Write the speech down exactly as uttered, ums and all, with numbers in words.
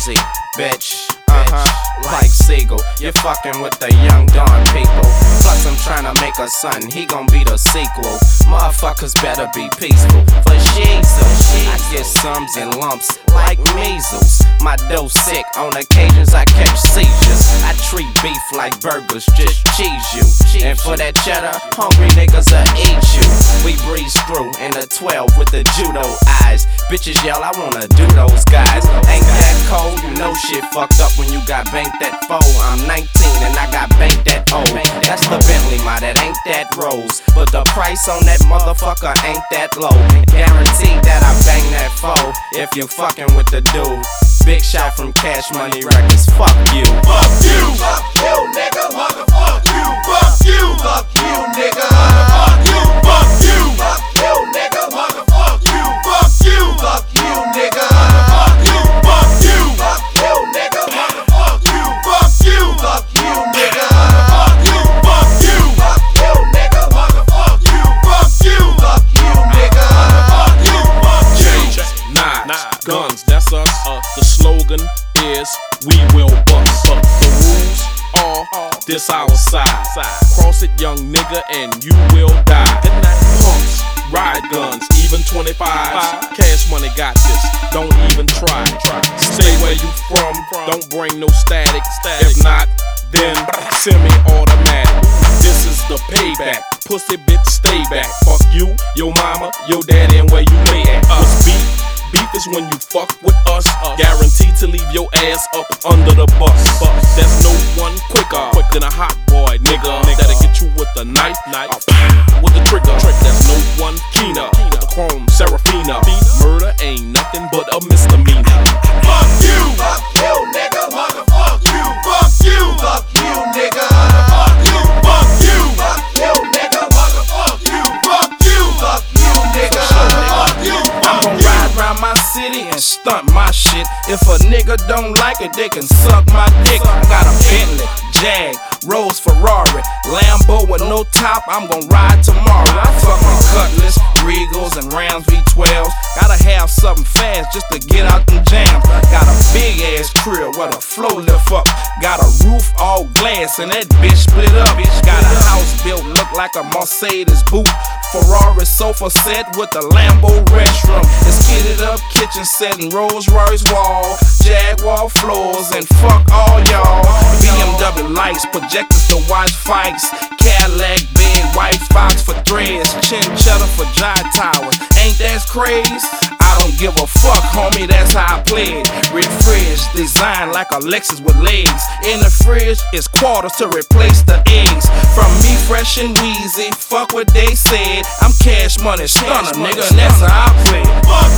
easy, bitch. Uh-huh, like Siegel, you're fucking with the young Don people. Plus I'm tryna make a son, he gon' be the sequel. Motherfuckers better be peaceful. For Jesus, I get sums and lumps like measles. My dough sick, on occasions I catch seizures. I treat beef like burgers, just cheese you. And for that cheddar, hungry niggas will eat you. We breeze through in the twelve with the judo eyes. Bitches yell, I wanna do those guys. Ain't that cold? You know shit fucked up when you got banked that foe. I'm nineteen and I got banked that O. That's the Bentley, my, that ain't that Rose. But the price on that motherfucker ain't that low. Guaranteed that I bang that foe if you fucking with the dude. Big shot from Cash Money Records, fuck you. Fuck you, fuck you, nigga, motherfuck you. Fuck you, fuck you, nigga, fuck you. Fuck you, fuck you, nigga, motherfuck you. Fuck you, fuck you, nigga, fuck you. Fuck you, fuck you, nigga, motherfuck you. Fuck you, fuck you, nigga, fuck you. Fuck you, fuck you, nigga, motherfuck you. Fuck you, fuck you, nigga, fuck you. Fuck you. Knives, guns, that's us. Uh, the slogan is we will bust. But the rules are this our side. Cross it, young nigga, and you will die. Pumps, ride guns, even twenty-fives. Cash Money got this, don't even try. Stay where you from, don't bring no static. If not, then semi-automatic. This is the payback. Pussy bitch, stay back. Fuck you, your mama, your daddy, and where you lay at. Us beef. Beef is when you fuck with us, guaranteed to leave your ass up under the bus. There's no one quicker than a hot boy, nigga. That'll get you with the knife, knife, with the trigger. There's no one keener, the chrome Serafina. Murder ain't nothing but a misdemeanor. Fuck you, fuck you, nigga, motherfuck you. Fuck you, fuck you, nigga, fuck you. Fuck you, fuck you, nigga, motherfuck you. Fuck you, fuck you, nigga, fuck you. I'm gon' ride around my city and stunt my shit. If a nigga don't like it, they can suck my dick. I got a Bentley, Jag, Rolls, Ferrari, Lambo with no top, I'm gon' ride tomorrow. I fuckin' Cutlass, Regals, and Rams V twelves. Gotta have something fast just to get out them jams. Got a big ass crib where the floor lift up. Got a roof all glass and that bitch split up. Got a house built look like a Mercedes boot. Ferrari sofa set with the Lambo restroom. It's kitted up kitchen set and Rolls Royce wall, Jaguar floors, and fuck all y'all. B M W lights, projectors to watch fights, Cadillac bed, white fox for threads, chinchilla for giant towers. Ain't that crazy? I don't give a fuck, homie, that's how I play it. Refresh, designed like a Lexus with legs. In the fridge is quarters to replace the eggs. From me, fresh and wheezy, fuck what they said. I'm Cash Money stunner, nigga, and that's how I play it.